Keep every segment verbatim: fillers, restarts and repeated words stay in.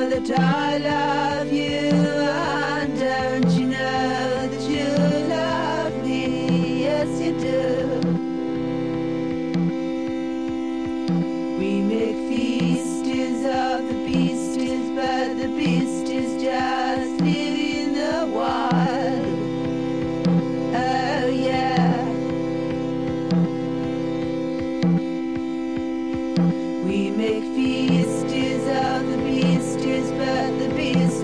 that I love you, and don't you know that you love me? Yes, you do. We make feasters of the beasties, but the beast is just living in the wild. Oh yeah. We make feasters of the beasties, but the beast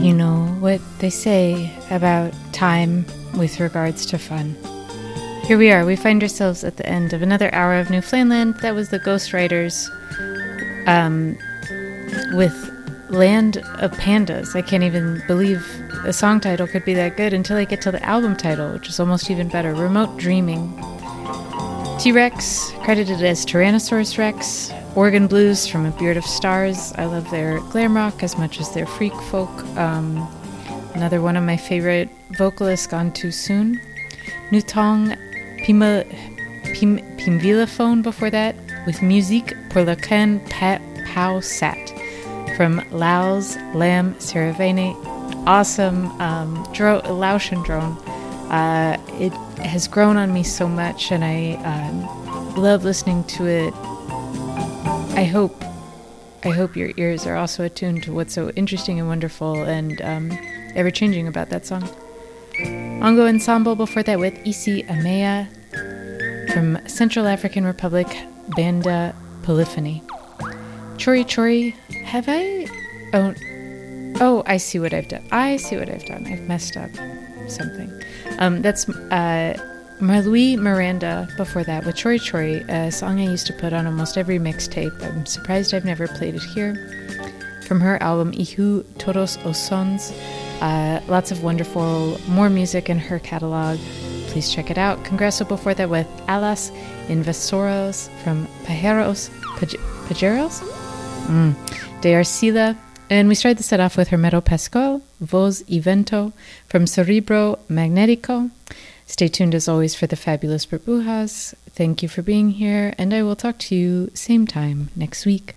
You know what they say about time with regards to fun. Here we are. We find ourselves at the end of another hour of New Flameland. That was the Ghostwriters um, with Land of Pandas. I can't even believe a song title could be that good until I get to the album title, which is almost even better. Remote Dreaming. T-Rex, credited as Tyrannosaurus Rex. Organ Blues from A Beard of Stars. I love their glam rock as much as their freak folk. Um, another one of my favorite vocalists, Gone Too Soon. Nutong Pima, Pim, Pimvilaphone before that, with Musique pour lequel pa, Pau Sat from Laos Lam Saravane. Awesome um, dro- Laotian drone. Uh, it has grown on me so much, and I um, love listening to it. I hope, I hope your ears are also attuned to what's so interesting and wonderful and um, ever-changing about that song. Ongo Ensemble before that with Isi Amea from Central African Republic, Banda Polyphony. Chori Chori, have I... Oh, oh, I see what I've done. I see what I've done. I've messed up something. Um, that's... Uh, Marlouis Miranda before that with Chori Chori, a song I used to put on almost every mixtape. I'm surprised I've never played it here. From her album Ihu Todos os Sons. Uh, lots of wonderful, more music in her catalog. Please check it out. Congresso before that with Alas Invasoros from Pajeros. Paj- Pajeros? Mm. De Arcila. And we started the set off with Hermeto Pascual, Voz y Vento from Cerebro Magnetico. Stay tuned as always for the fabulous Burbujas. Thank you for being here, and I will talk to you same time next week.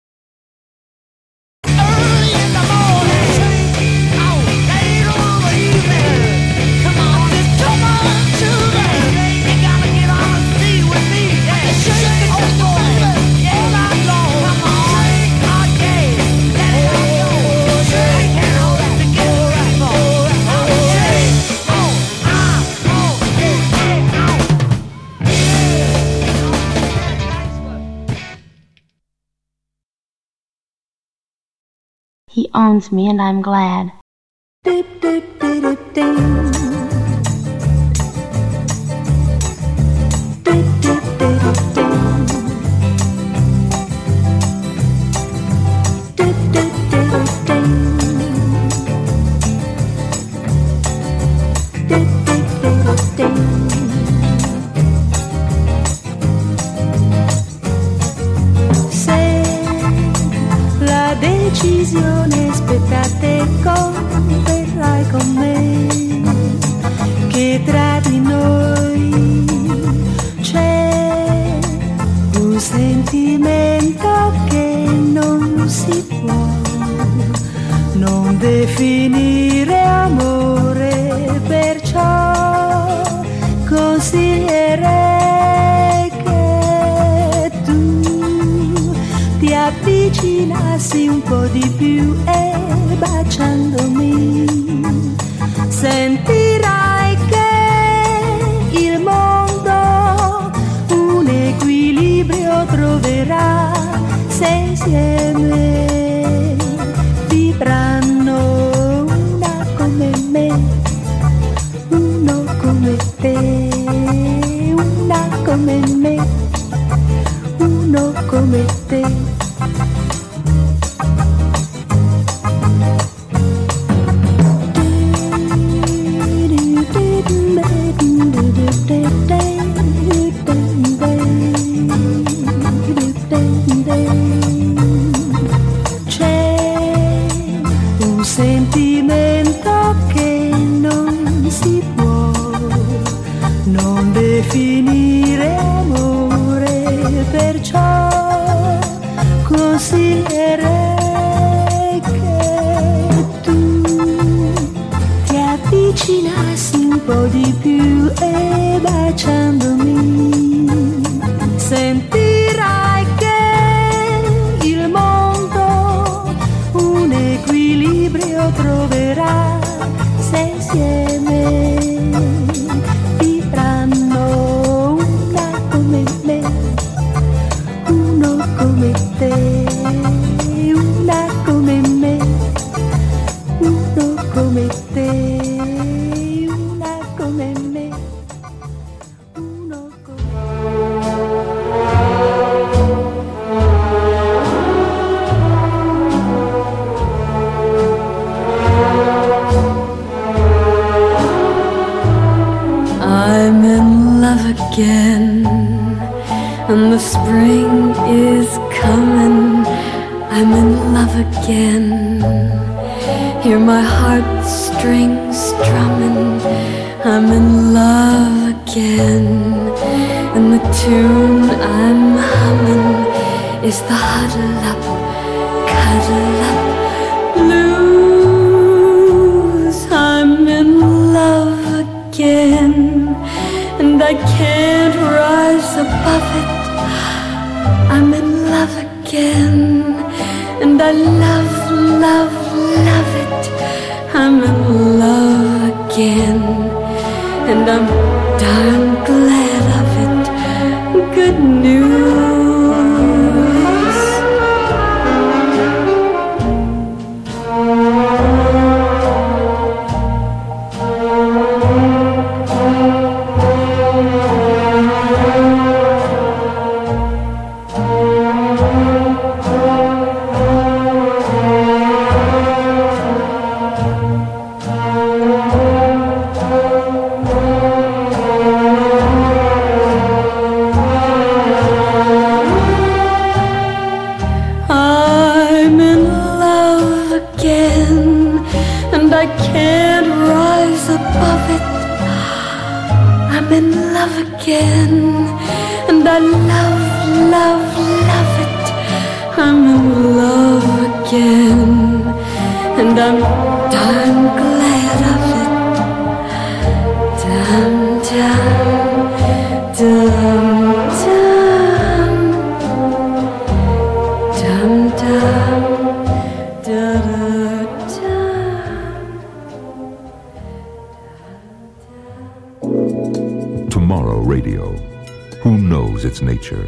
Early in the morning, oh, late on the evening. Come on, just come on to me. You gotta get on the sea with me. Yeah, shake it, oh boy, yeah, all night long. Come on, shake our game, let it all go. Shake it all together, right on. Oh, shake, oh, ah, oh, yeah, oh. He owns me and I'm glad. Dip, dip, dip, ding. Dip, dip, dip, ding. Dip, dip, dip, ding. Dip, dip, dip, ding. La decisione spetta a te, converrai con me che tra di noi c'è un sentimento che non si può non definire amore, perciò consiglierei che tu ti avvicinassi un po' di più e baciandomi sentirai che il mondo un equilibrio troverà se insieme vivranno una come me, uno come te, una come me, uno come te. Sentimento che non si può non definire amore, perciò consiglierei che tu ti avvicinassi un po' di più e baciandomi sentirai che il mondo un equilibrio troverà se insieme vivranno una come me, uno come te, una come me, uno come te, una come me, uno come I'm in love again, and the spring is coming. I'm in love again. Hear my heartstrings strumming. I'm in love again, and the tune I'm humming is the huddle up, cuddle up blues. I'm in love again, and I can't rise above it. I'm in love again, and I love, love, love it. I'm in love again, and I'm darn glad of it. Good news. Tomorrow Radio. Who knows its nature?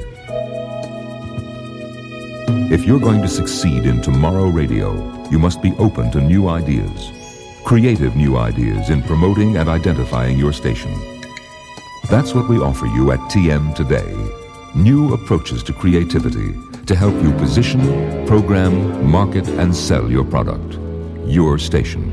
If you're going to succeed in Tomorrow Radio, you must be open to new ideas, creative new ideas in promoting and identifying your station. That's what we offer you at T M today. New approaches to creativity to help you position, program, market, and sell your product. Your station.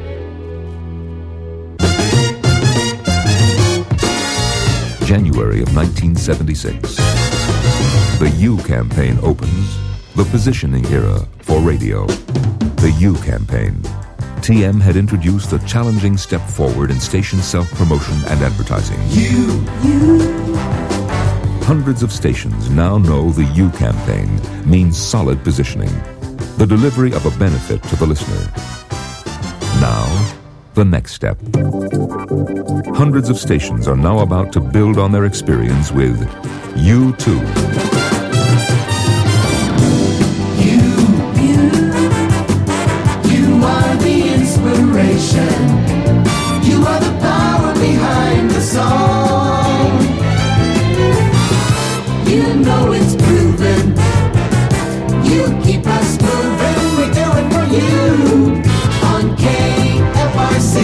January of nineteen seventy-six. The U campaign opens the positioning era for radio. The U campaign. T M had introduced a challenging step forward in station self-promotion and advertising. You, you. Hundreds of stations now know the U campaign means solid positioning, the delivery of a benefit to the listener. Now, the next step. Hundreds of stations are now about to build on their experience with You Too. You, you, you are the inspiration. You are the power behind the song. You know it's proven. You keep us moving. We do it for you on K F R C.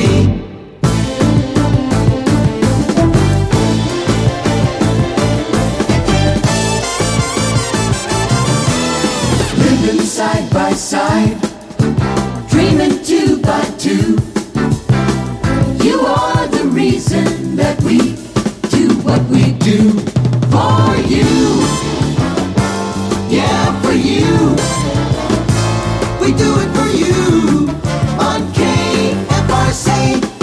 Living side by side, dreaming two by two. You are the reason that we do what we do for you. Yeah, for you. We do it for you on K F R C.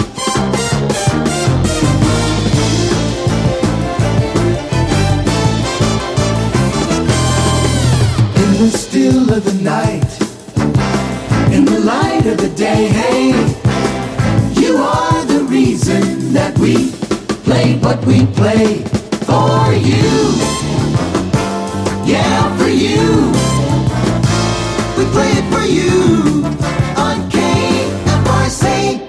In the still of the night, in the light of the day, hey, you are the reason that we play what we play for you. Yeah, for you. We play it for you on K F R C.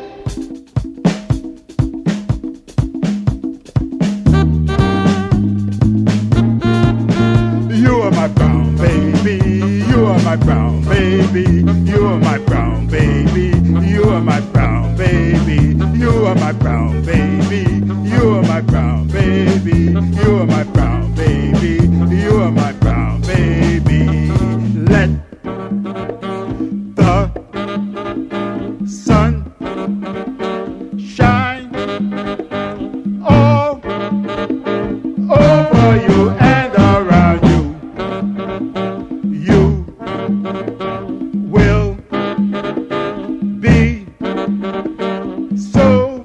You are my brown baby. You are my brown baby. You are my brown baby. You are my brown baby. so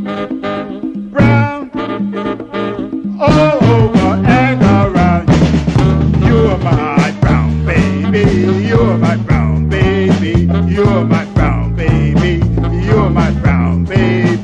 brown all over and around you. You are my brown baby, you are my brown baby, you are my brown baby, you are my brown baby.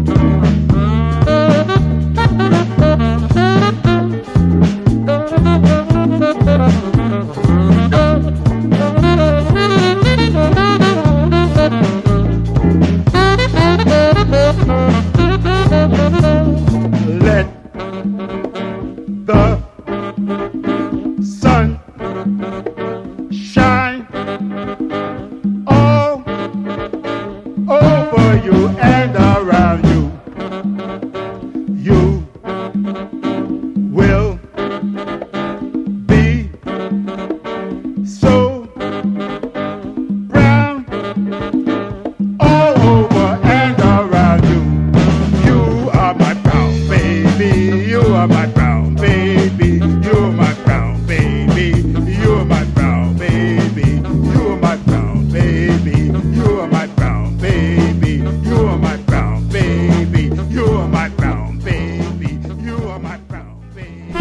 Let the sun shine all over you and around you. You will be so brown all over and around you. You are my brown baby, you are my brown baby, you are my brown baby, you are my brown baby, you are my brown baby, you are my brown baby, you are my brown baby, you are my brown baby, you are my brown baby.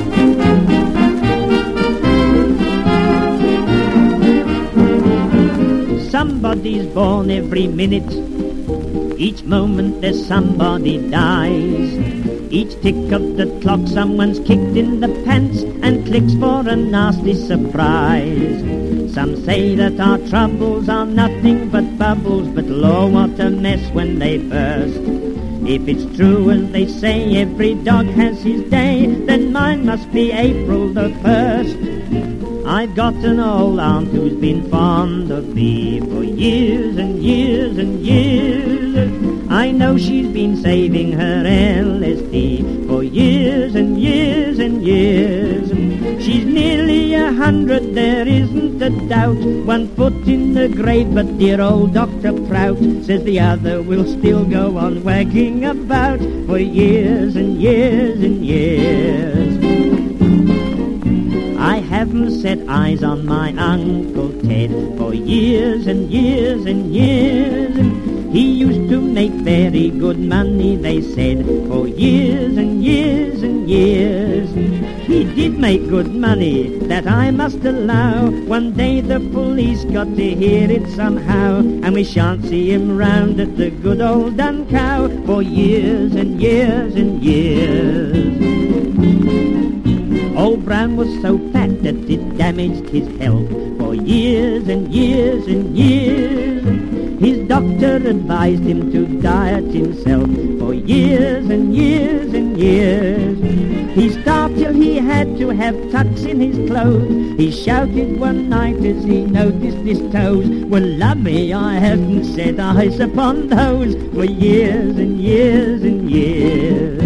Somebody's born every minute. Each moment there's somebody dies. Each tick of the clock someone's kicked in the pants and clicks for a nasty surprise. Some say that our troubles are nothing but bubbles, but Lord, what a mess when they burst. If it's true as they say every dog has his day, then mine must be April the first. I've got an old aunt who's been fond of me for years and years and years. I know she's been saving her L S D for years and years and years. She's nearly a hundred, there isn't a doubt. One foot in the grave, but dear old Doctor Prout says the other will still go on wagging about for years and years and years. I haven't set eyes on my Uncle Ted for years and years and years. He used to make very good money, they said, for years and years and years. He did make good money, that I must allow. One day the police got to hear it somehow, and we shan't see him round at the good old Dun Cow for years and years and years. Old Brown was so fat that it damaged his health for years and years and years. His doctor advised him to diet himself for years and years and years. He starved till he had to have tucks in his clothes. He shouted one night as he noticed his toes. Well, lummy, I haven't set eyes upon those for years and years and years.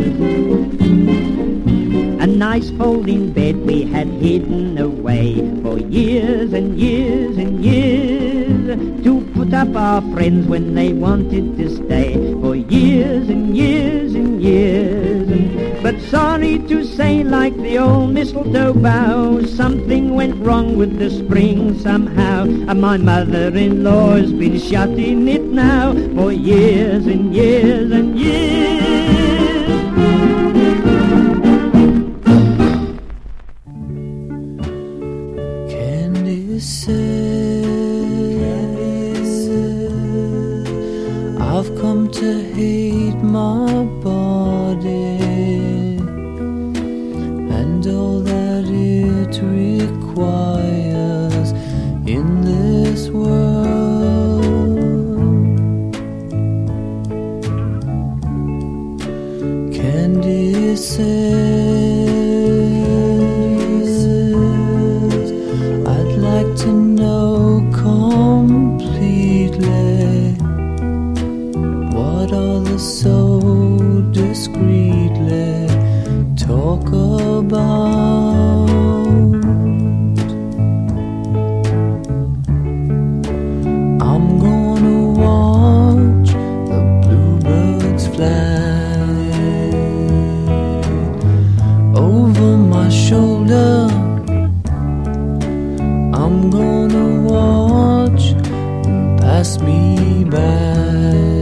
A nice folding bed we had hidden away for years and years and years, to put up our friends when they wanted to stay for years and years and years. But sorry to say, like the old mistletoe bough, something went wrong with the spring somehow, and my mother-in-law's been shut in it now for years and years and years. I've come to hate my body and all that it requires in this world. Candy says I'd like to know completely what others so discreetly talk about. I'm gonna watch the bluebirds fly over my shoulder. I'm gonna watch them pass me by.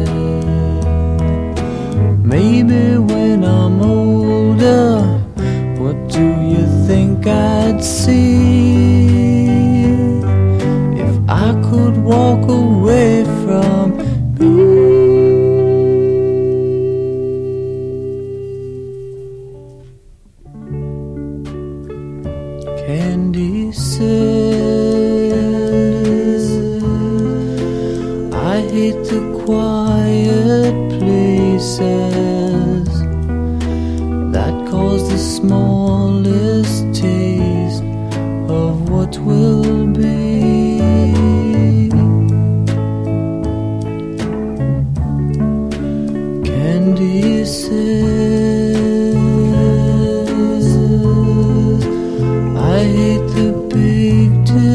Candy says, I hate the quiet places that cause the smallest taste of what will be. Candy says, I hate the big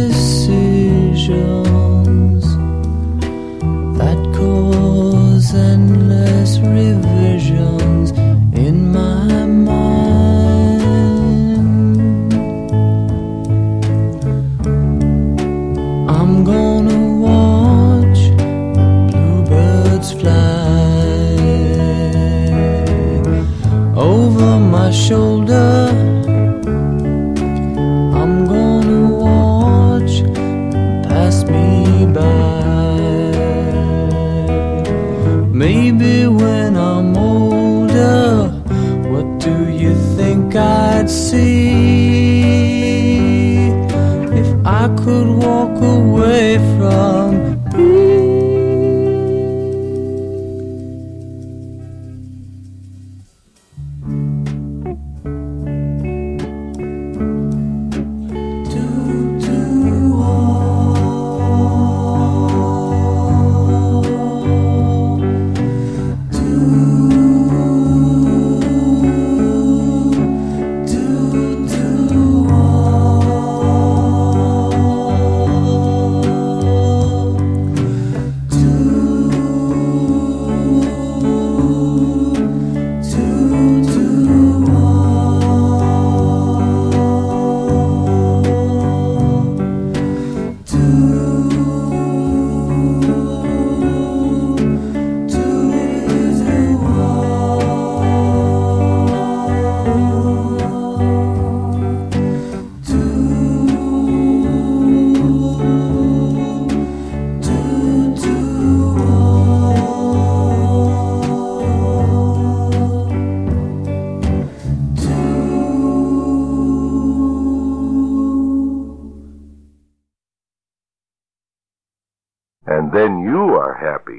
decisions that cause endless revisions in my mind. I'm gonna watch bluebirds fly over my shoulder. Maybe when I'm older, what do you think I'd see if I could walk away from you? And then you are happy.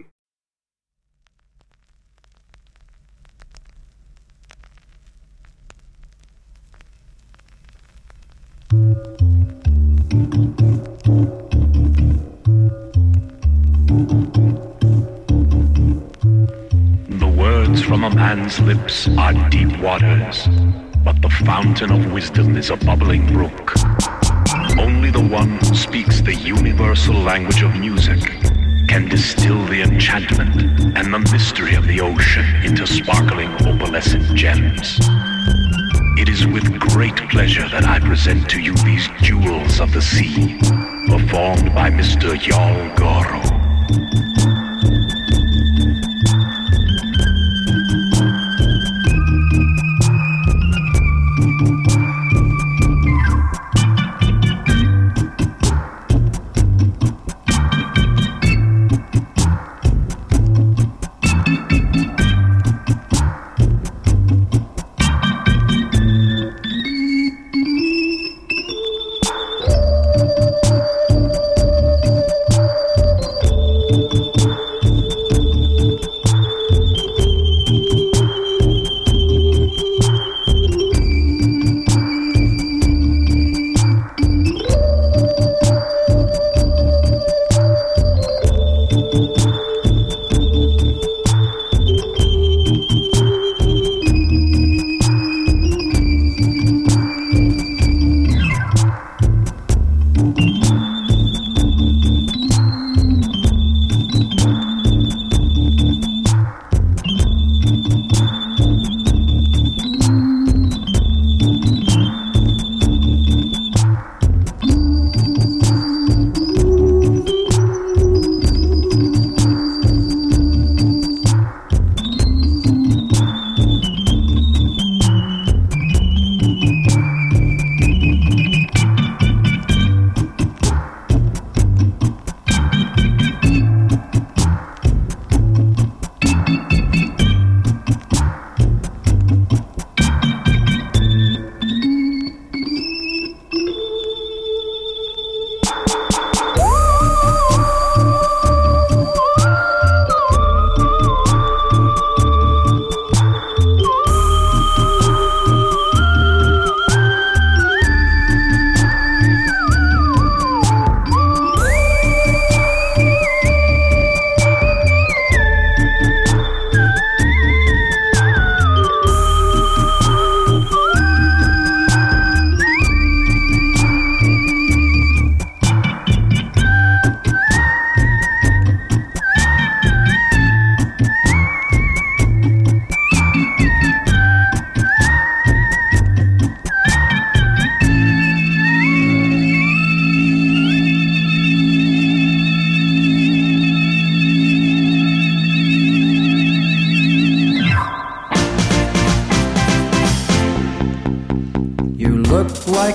The words from a man's lips are deep waters, but the fountain of wisdom is a bubbling brook. Only the one who speaks the universal language of music can distill the enchantment and the mystery of the ocean into sparkling opalescent gems. It is with great pleasure that I present to you these jewels of the sea, performed by Mister Yal Goro.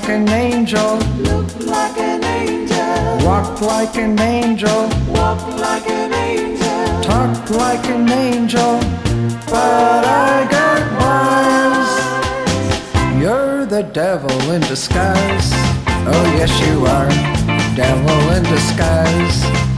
like an angel. Look like an angel. Walk like an angel. Walk like an angel. Talk like an angel. But I got wise. You're the devil in disguise. Oh yes you are. Devil in disguise.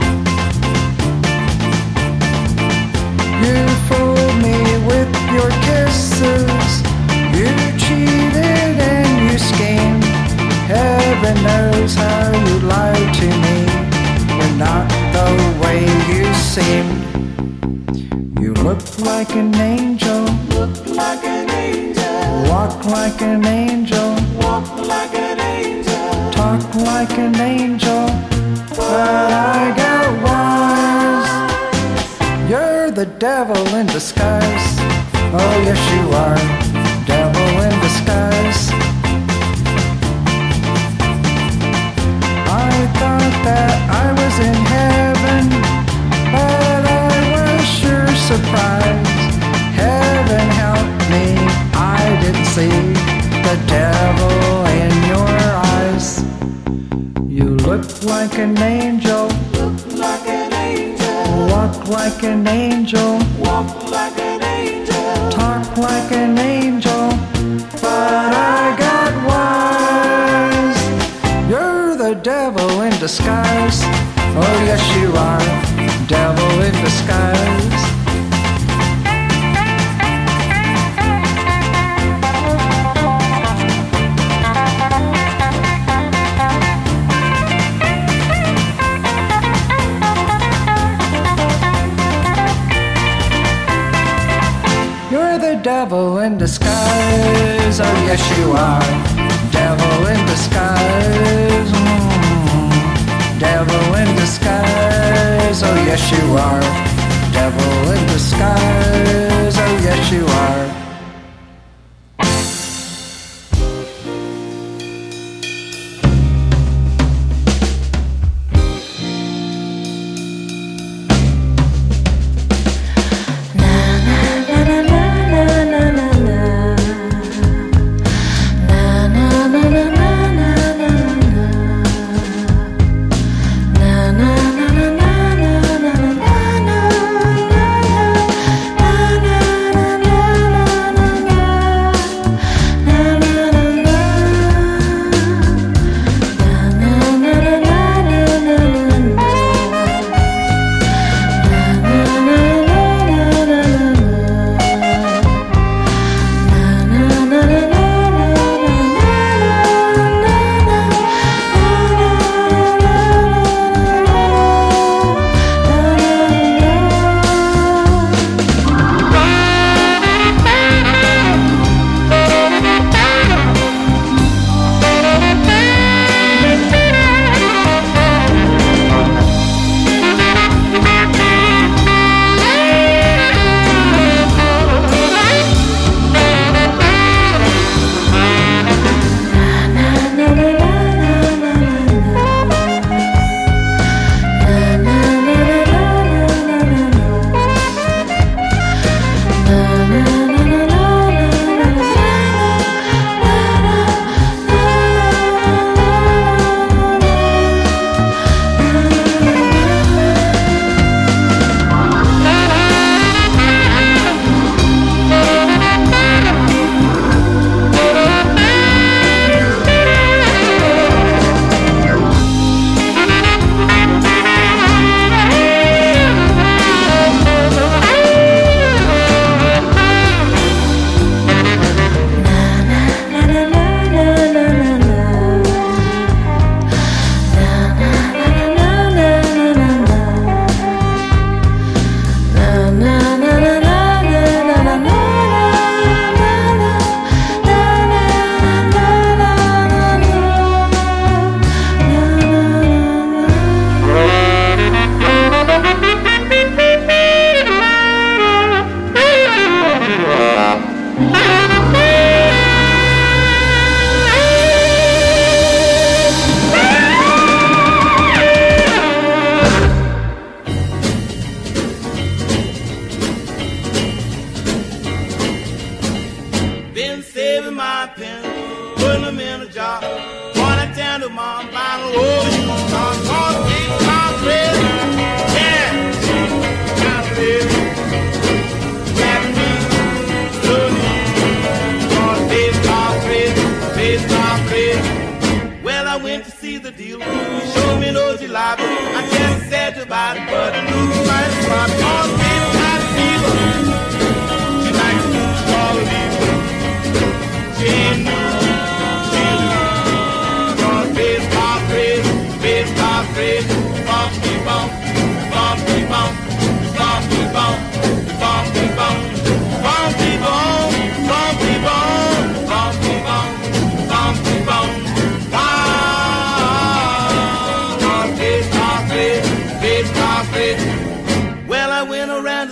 You fooled me with your kisses. You cheated and you schemed. Heaven knows how you lied to me. You're not the way you seemed. You look like an angel. Look like an angel. Walk like an angel. Walk like an angel. Talk like an angel. But I got wise. You're the devil in disguise. Oh yes you are. Devil in disguise. I thought that I was in heaven, but I was sure surprised. Heaven help me, I didn't see the devil in your eyes. You look like an angel. Look like an angel. Walk like an angel. Walk like an angel. Talk like an angel. But I got wise. You're the devil in disguise. Oh yes you are. Devil in disguise. You're the devil in disguise. Oh yes you are. Devil in disguise. Mm. Devil in disguise. Oh yes you are. Devil in disguise. Oh yes you are. Na na na na na na na na na.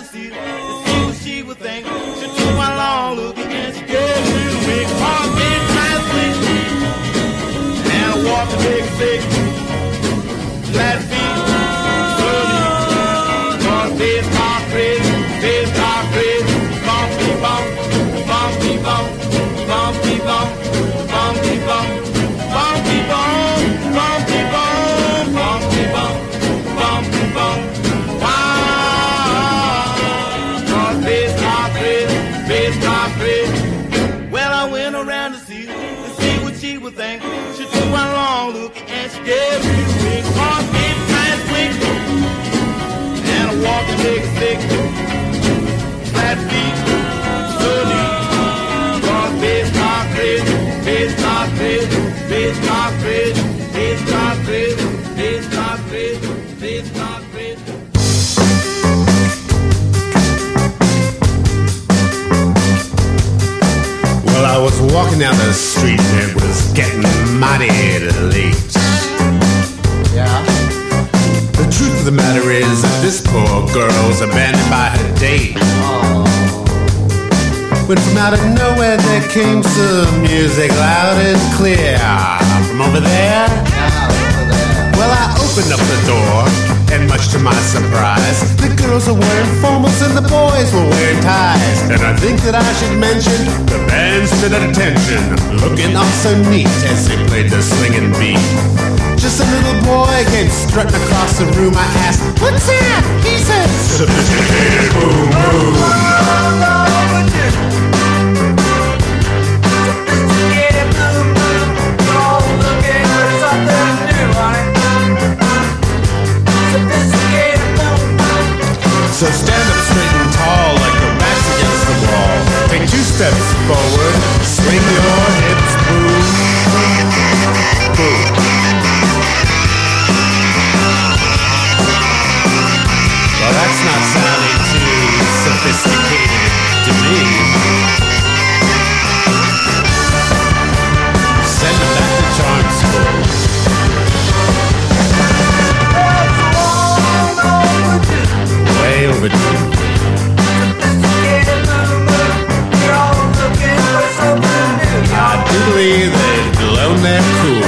to see, to see what she would think. She took one long look and she gave me a wink. Heart beat nice quick, and I walked to take a sick. Flat feet, slowly. Cause bass car crazy, bass car crazy. Bumpy bump, bumpy bump, bumpy bump, bumpy bump, bumpy bump, bumpy bump, bumpy bump, bumpy bump. Wow, cause bass car crazy, bass car crazy. Well, I went around to see, to see what she would think. She took one long look and she gave me a wink. Heart beat nice quick, and I walked to take a stick. Flat feet, slowly. Cause bass car crazy, bass car crazy, bass car crazy, bass car crazy, bass car crazy, bass car crazy. Well, I was walking down the street and it was getting mighty late. Yeah. The truth of the matter is that this poor girl's abandoned by her date. Oh. When from out of nowhere there came some music loud and clear. From over there? Yeah, over there. Well, I opened up the door, and much to my surprise, the girls were wearing formals and the boys were wearing ties. And I think that I should mention the band stood at attention, looking all so neat as they played the swinging beat. Just a little boy came strutting across the room. I asked, "What's that?" He said, "Sophisticated boom boom." Sophisticated boom boom. We're all looking for something new, honey. Sophisticated boom boom. So stand up straight and tall like your back's against the wall. Take two steps forward, swing your hips, boom, boom. Well, that's not sounding too sophisticated to me. Send them back to charm school. Way overdue. I do believe they've blown their cool.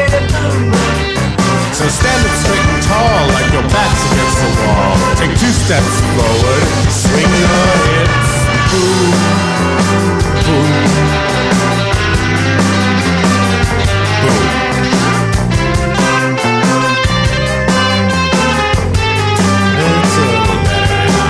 So stand up straight and tall like your back's against the wall. Take two steps forward, swing your hips, boom, boom, boom. It's a little better now.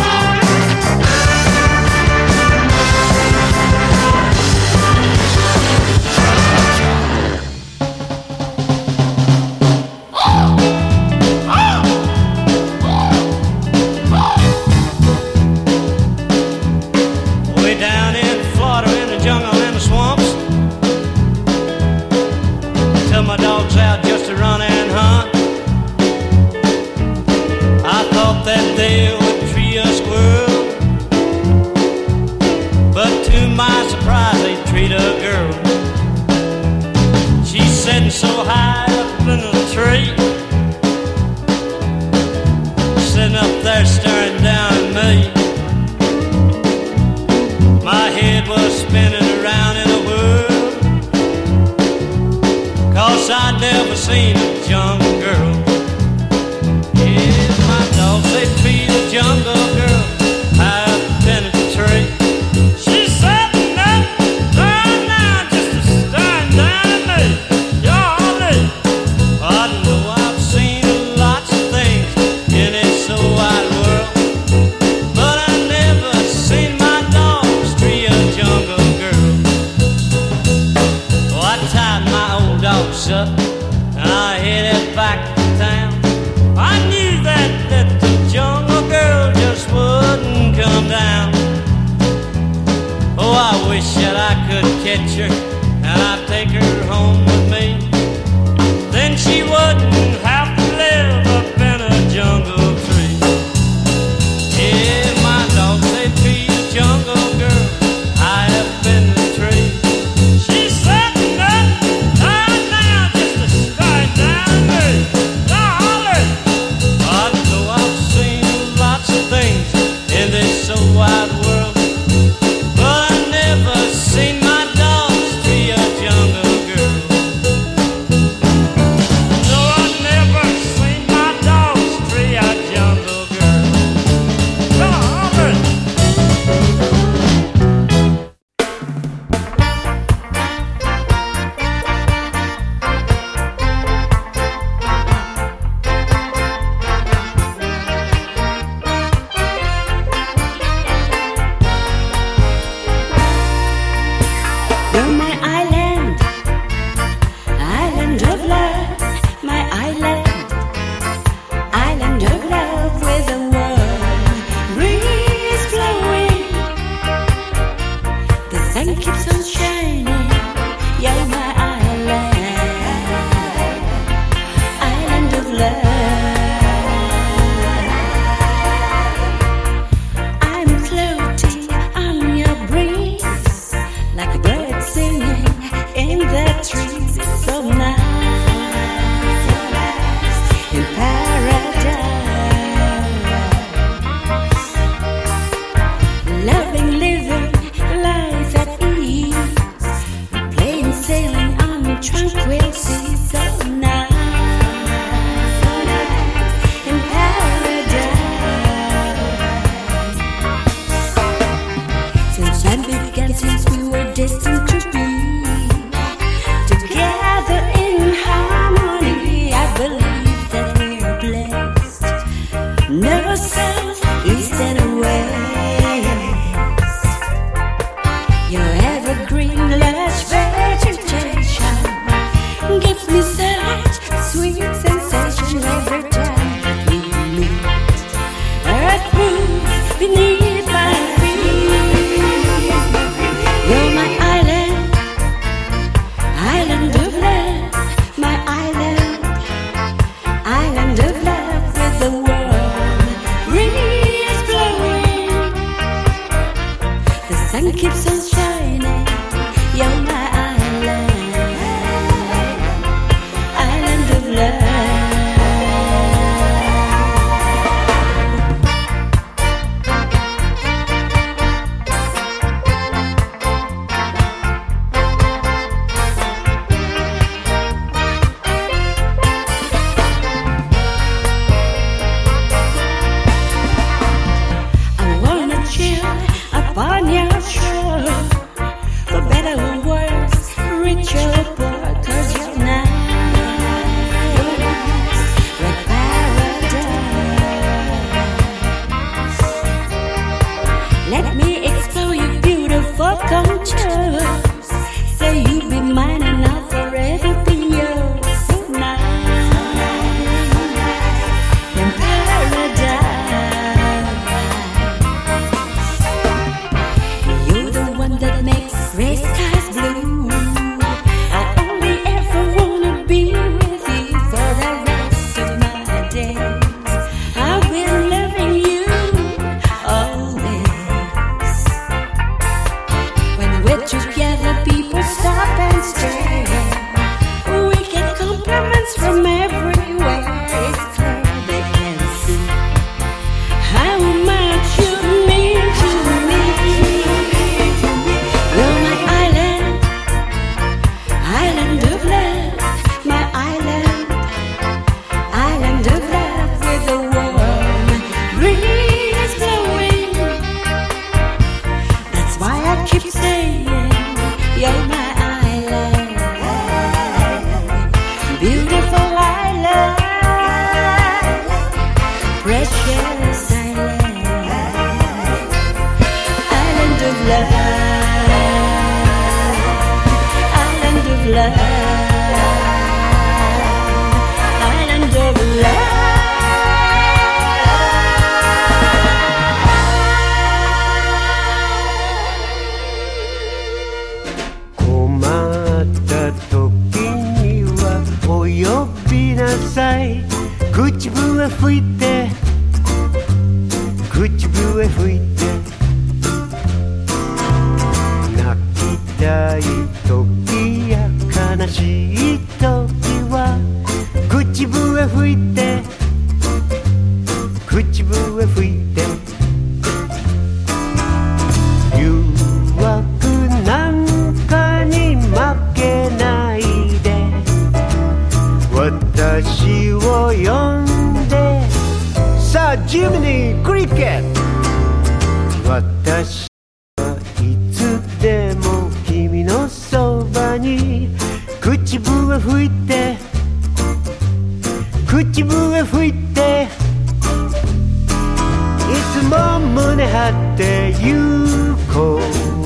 So high up in the tree, sitting up there staring down at me. My head was spinning around in a whirl, 'cause I'd never seen a jungle girl. Yeah, my dogs, they feed a jungle girl high up in a tree. She's sitting up there now just a staring down at me. I know I've seen lots of things in this so wide world, but I never seen my dogs tree a jungle girl. Oh, I tied my old dogs up and I headed back to town. I knew that little jungle girl just wouldn't come down. Oh, I wish that I could catch her and I'd take her home with me. Then she wouldn't have to live up in a jungle tree. Yeah, my dogs, they feed a jungle girl high up in the tree. She's sitting up right now just to stare down at me. Darling, I know I've seen lots of things in this sun keeps on shining. You're my island, island of love. On your shore, for better or worse, rich or poor, 'cause you're nice, like paradise. Let me explore your beautiful contours. Say you be mine and I'll forever be yours. So nice, in paradise. That makes gray skies blue. I only ever wanna be with you for the rest of my days. I've been loving you always. When we're together, people stop and stare. We get compliments from everywhere. It's clear they can see how much you mean to me. You're my island, island of love, my island, island of love with a warm breeze blowing. That's why I keep saying, you're my island, beautiful island, precious island, island of love. Love, island of love. 困った時にはお呼びなさい。口笛吹いて口笛吹いて泣きたい時悲しい時は口笛吹いて口笛吹いて誘惑なんかに負けないで私を呼んでさあジムニークリケット私はいつでも君のそばに口笛吹いて口笛吹いていつも胸張って行こう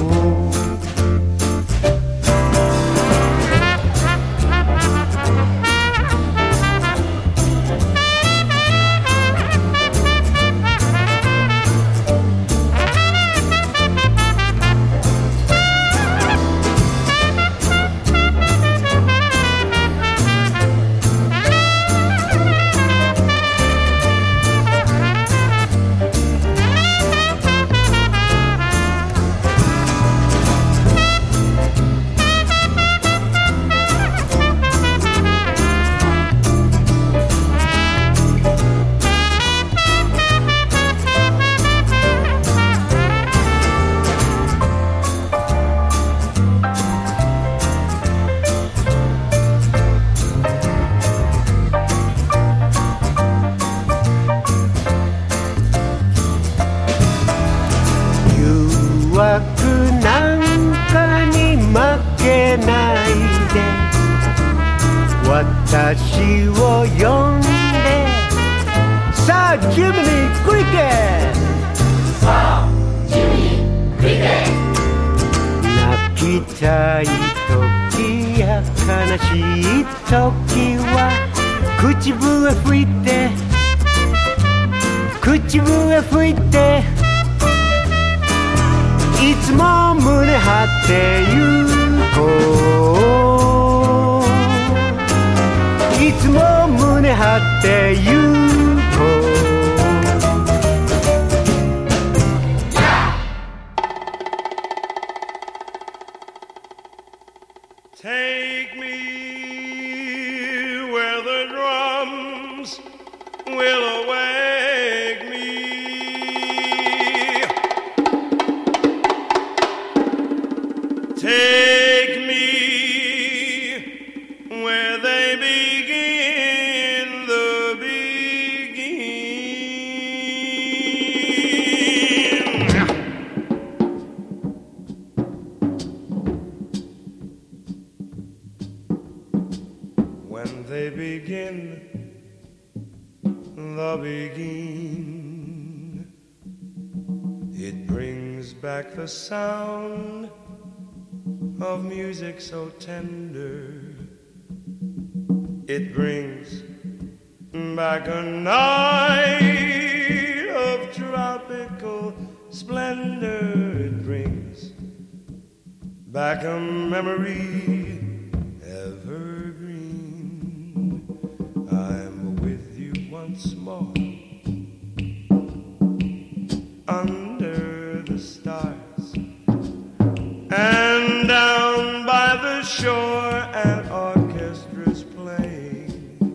私を呼んでさあジムニークリケットさあジムニークリケット泣きたい時や悲しい時は口笛吹いて口笛吹いていつも胸張って行こういつも胸張って行こう Take me where the drums will awake me. Take me where they begin the begin. When they begin the begin, it brings back the sound of music so tender. It brings back a night of tropical splendor. It brings back a memory evergreen. I'm with you once more under the stars, and down by the shore an orchestra's playing,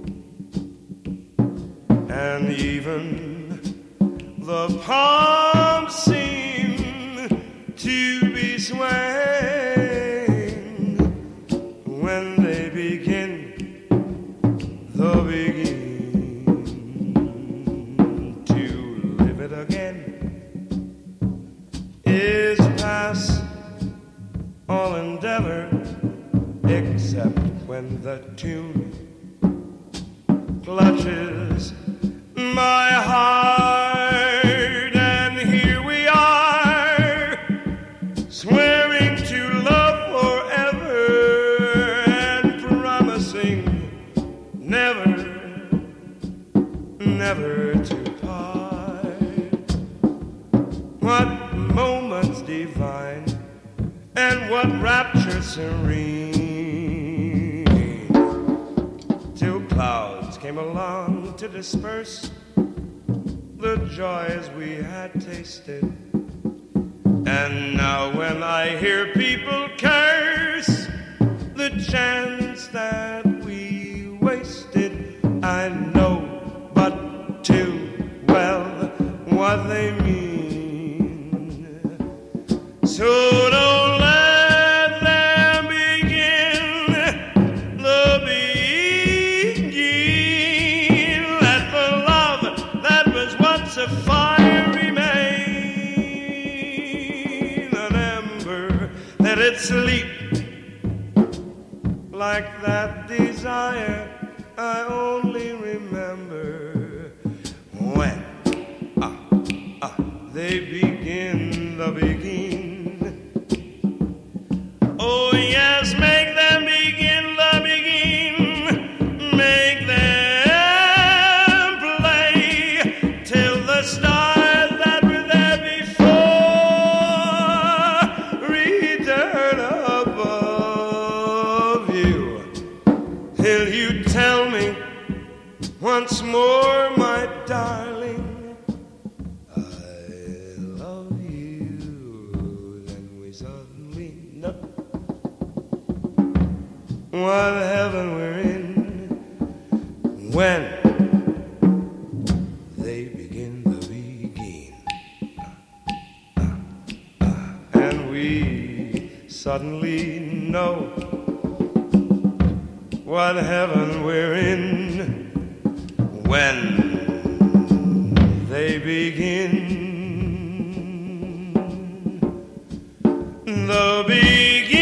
and even the palms seem to be swaying when they begin the begin. To live it again is past all endeavor, except when the tune clutches my heart, and here we are, swearing to love forever and promising never, never to part. What moments divine, and what rapture serene, till clouds came along to disperse the joys we had tasted. And now when I hear people curse the chance that we wasted, I know but too well what they mean. So don't let them begin the begin. Let the love that was once a fire remain an ember. Let it sleep like that desire I only remember when ah, ah, they begin the begin. Oh yes, make them begin the begin. Make them play till the stars that were there before return above you. Till you tell me once more, my darling, I love you. Then we suddenly know what heaven we're in when they begin the begin. And we suddenly know what heaven we're in when they begin the begin.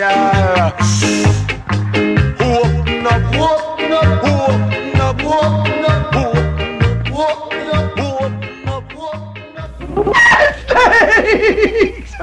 girl. Open up, open up, open up, open up, open up, open up, open up. Thanks!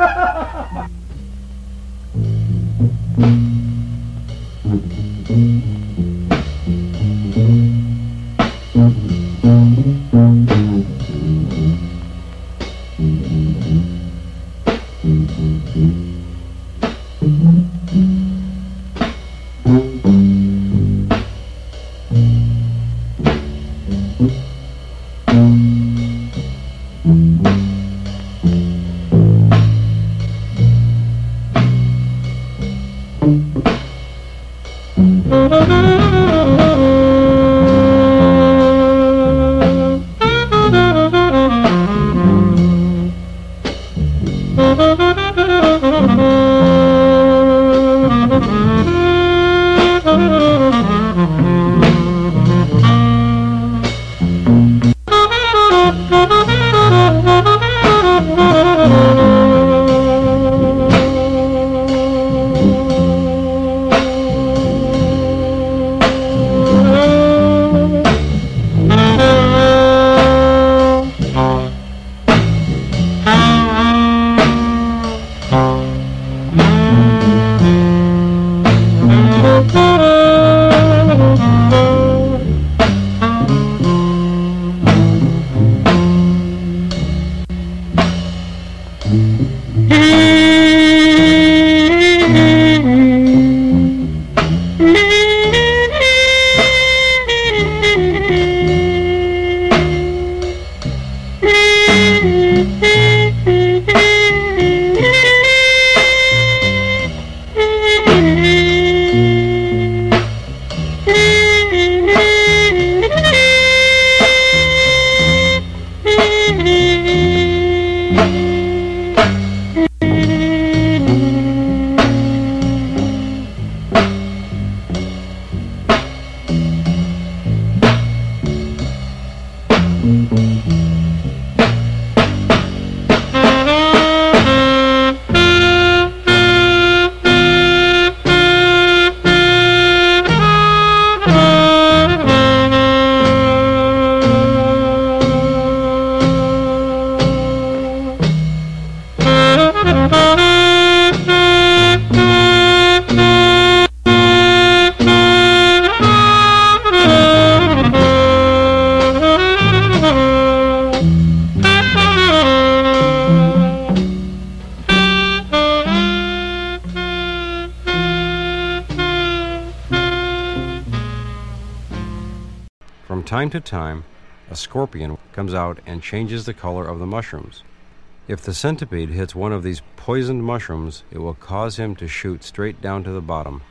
From time to time, a scorpion comes out and changes the color of the mushrooms. If the centipede hits one of these poisoned mushrooms, it will cause him to shoot straight down to the bottom.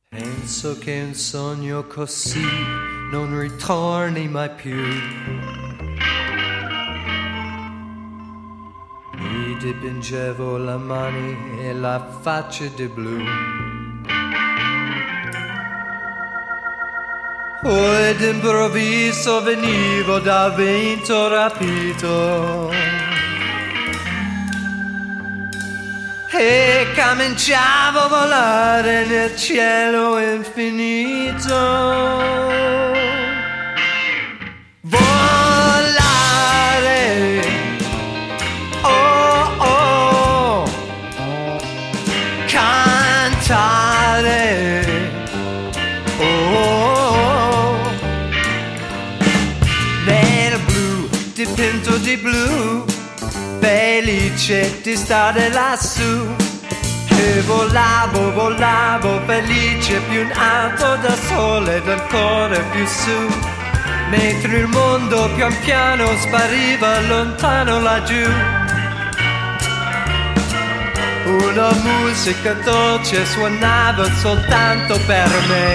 Penso che un sogno così non ritorni mai più. Mi dipingevo le mani e la faccia di blu. Poi d'improvviso venivo dal vento rapito e cominciavo a volare nel cielo infinito. Volare, oh oh, cantare, oh, nel blu, dipinto di blu, felice di stare lassù. E volavo, volavo, felice più in alto da sole ed ancora più su, mentre il mondo pian piano spariva lontano laggiù. Una musica dolce suonava soltanto per me.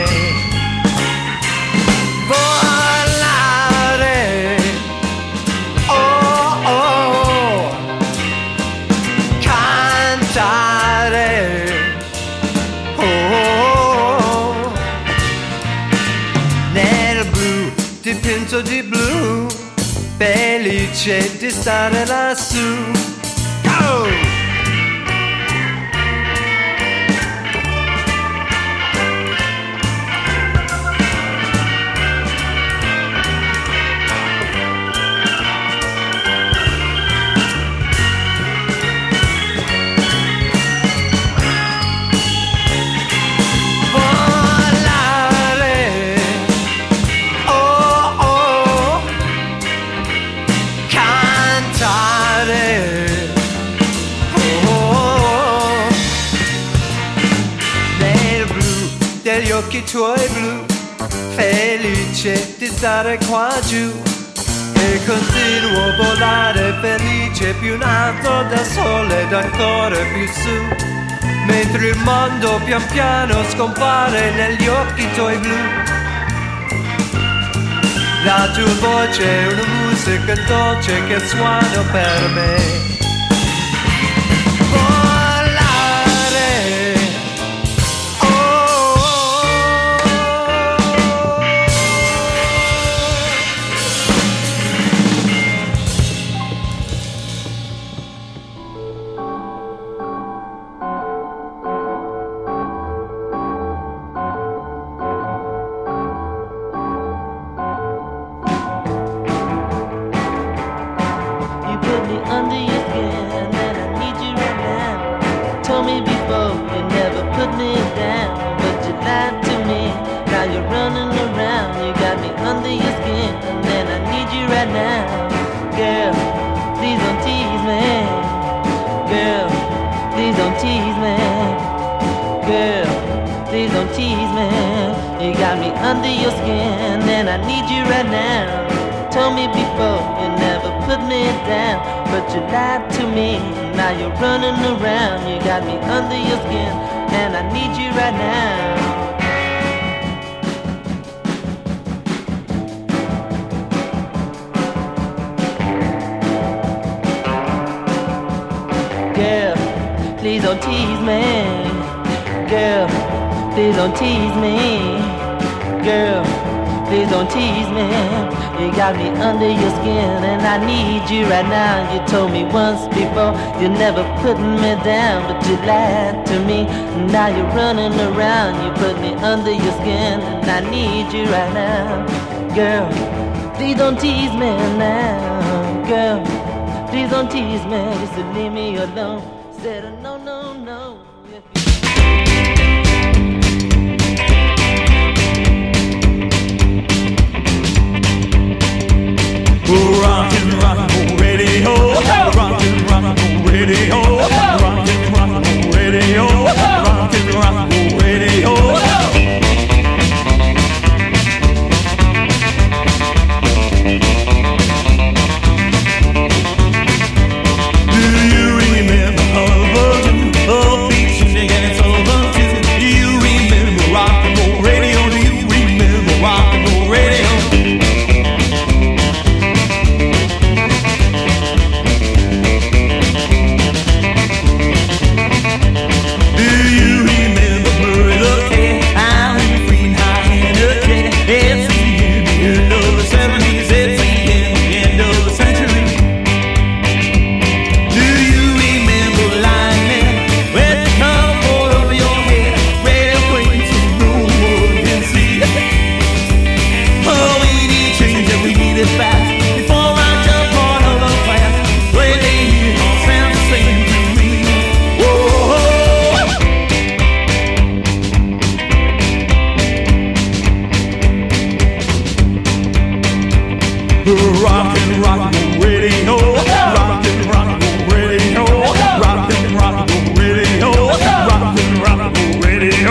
Volare, oh oh, cantare, oh, nel blu, dipinto di blu, felice di stare lassù. Go! occhi tuoi blu, felice di stare qua giù. E continuo a volare felice più in alto del sole ed ancora più su, mentre il mondo pian piano scompare negli occhi tuoi blu. La tua voce è una musica dolce che suona per me. Under your skin, and I need you right now. Told me before you never put me down, but you lied to me. Now you're running around. You got me under your skin, and I need you right now. Girl, please don't tease me. Girl, please don't tease me. Girl, please don't tease me. You got me under your skin, and I need you right now. You told me once before you never put me down, but you lied to me. Now you're running around. You put me under your skin, and I need you right now. Girl, please don't tease me now. Girl, please don't tease me. Just to leave me alone. Said a no, no, no. Rockin', rockin' radio, rockin', rockin' radio, rockin', rockin' radio, rockin', rockin' radio. Do you remember Harvard, oh, beach and Sullivan? Do you remember rockin' radio? Do you remember rockin' radio? Rockin', rockin' radio, rockin', rockin' radio, rockin', rockin' radio, rockin', rockin' radio.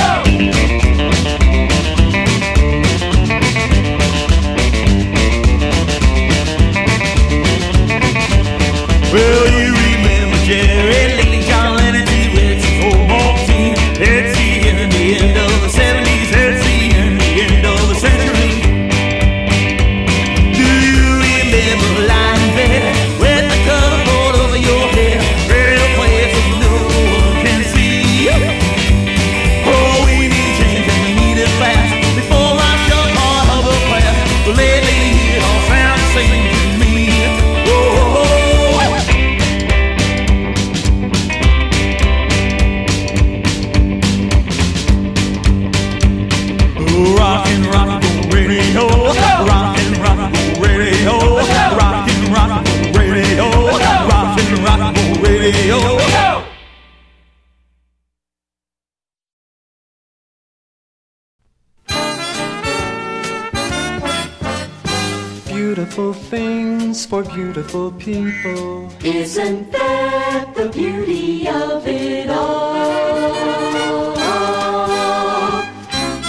Well, you remember Jerry Lee, John Lennon, with four more teams. It's the end, the end of the seventies. It's the end, the end of the century. Lying there with the cover pulled over your head, ready to play it so no one can see. Oh, we need change and we need it fast before my young heart overpass. But lately it all sounds the same to me. Oh, oh. Rockin', rockin' radio, rockin', rockin' radio. Rockin', rockin' radio, rockin', rockin' radio. Beautiful things for beautiful people. Isn't that the beauty of it all?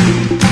Thank you.